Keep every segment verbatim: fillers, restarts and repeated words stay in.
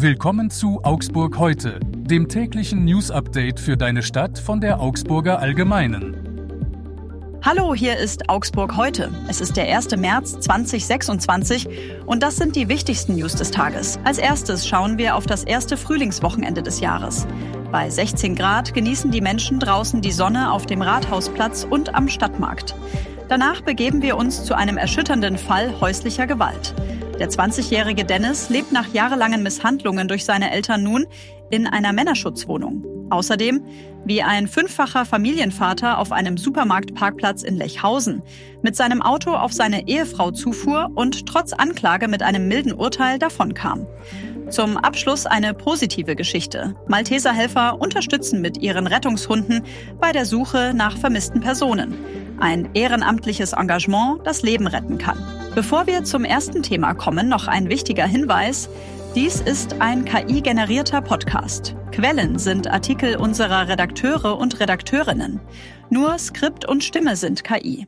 Willkommen zu Augsburg heute, dem täglichen News-Update für deine Stadt von der Augsburger Allgemeinen. Hallo, hier ist Augsburg heute. Es ist der erste März zweitausendsechsundzwanzig und das sind die wichtigsten News des Tages. Als erstes schauen wir auf das erste Frühlingswochenende des Jahres. Bei sechzehn Grad genießen die Menschen draußen die Sonne auf dem Rathausplatz und am Stadtmarkt. Danach begeben wir uns zu einem erschütternden Fall häuslicher Gewalt. Der zwanzigjährige Dennis lebt nach jahrelangen Misshandlungen durch seine Eltern nun in einer Männerschutzwohnung. Außerdem, wie ein fünffacher Familienvater auf einem Supermarktparkplatz in Lechhausen mit seinem Auto auf seine Ehefrau zufuhr und trotz Anklage mit einem milden Urteil davonkam. Zum Abschluss eine positive Geschichte. Malteserhelfer unterstützen mit ihren Rettungshunden bei der Suche nach vermissten Personen. Ein ehrenamtliches Engagement, das Leben retten kann. Bevor wir zum ersten Thema kommen, noch ein wichtiger Hinweis. Dies ist ein K I-generierter Podcast. Quellen sind Artikel unserer Redakteure und Redakteurinnen. Nur Skript und Stimme sind K I.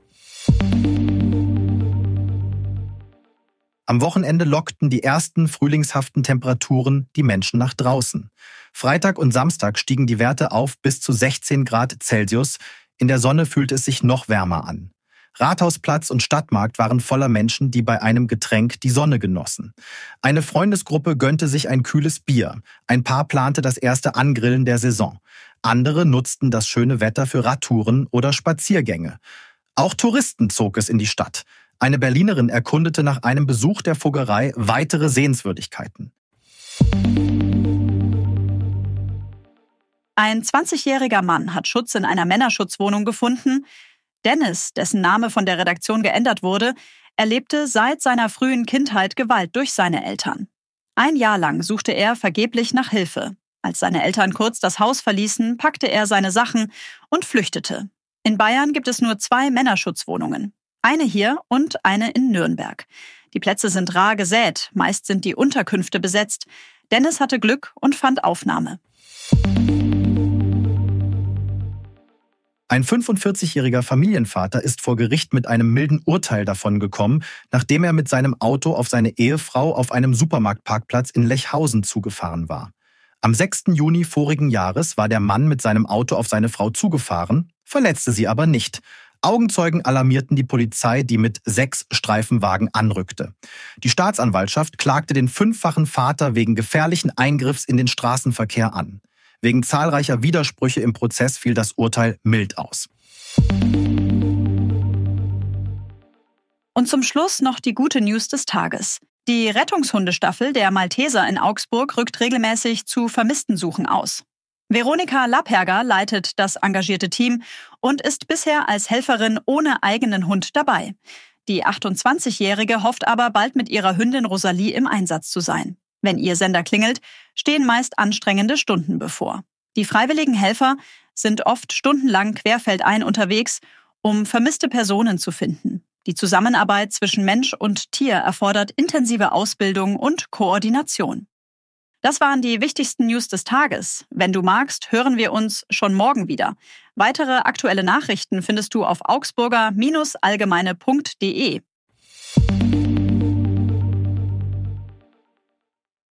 Am Wochenende lockten die ersten frühlingshaften Temperaturen die Menschen nach draußen. Freitag und Samstag stiegen die Werte auf bis zu sechzehn Grad Celsius. In der Sonne fühlte es sich noch wärmer an. Rathausplatz und Stadtmarkt waren voller Menschen, die bei einem Getränk die Sonne genossen. Eine Freundesgruppe gönnte sich ein kühles Bier. Ein Paar plante das erste Angrillen der Saison. Andere nutzten das schöne Wetter für Radtouren oder Spaziergänge. Auch Touristen zog es in die Stadt. Eine Berlinerin erkundete nach einem Besuch der Fuggerei weitere Sehenswürdigkeiten. Ein zwanzigjähriger Mann hat Schutz in einer Männerschutzwohnung gefunden. Dennis, dessen Name von der Redaktion geändert wurde, erlebte seit seiner frühen Kindheit Gewalt durch seine Eltern. Ein Jahr lang suchte er vergeblich nach Hilfe. Als seine Eltern kurz das Haus verließen, packte er seine Sachen und flüchtete. In Bayern gibt es nur zwei Männerschutzwohnungen. Eine hier und eine in Nürnberg. Die Plätze sind rar gesät, meist sind die Unterkünfte besetzt. Dennis hatte Glück und fand Aufnahme. Ein fünfundvierzigjähriger Familienvater ist vor Gericht mit einem milden Urteil davongekommen, nachdem er mit seinem Auto auf seine Ehefrau auf einem Supermarktparkplatz in Lechhausen zugefahren war. Am sechsten Juni vorigen Jahres war der Mann mit seinem Auto auf seine Frau zugefahren, verletzte sie aber nicht. Augenzeugen alarmierten die Polizei, die mit sechs Streifenwagen anrückte. Die Staatsanwaltschaft klagte den fünffachen Vater wegen gefährlichen Eingriffs in den Straßenverkehr an. Wegen zahlreicher Widersprüche im Prozess fiel das Urteil mild aus. Und zum Schluss noch die gute News des Tages. Die Rettungshundestaffel der Malteser in Augsburg rückt regelmäßig zu Vermisstensuchen aus. Veronika Lapperger leitet das engagierte Team und ist bisher als Helferin ohne eigenen Hund dabei. Die achtundzwanzigjährige hofft aber, bald mit ihrer Hündin Rosalie im Einsatz zu sein. Wenn ihr Sender klingelt, stehen meist anstrengende Stunden bevor. Die freiwilligen Helfer sind oft stundenlang querfeldein unterwegs, um vermisste Personen zu finden. Die Zusammenarbeit zwischen Mensch und Tier erfordert intensive Ausbildung und Koordination. Das waren die wichtigsten News des Tages. Wenn du magst, hören wir uns schon morgen wieder. Weitere aktuelle Nachrichten findest du auf augsburger Bindestrich allgemeine punkt de.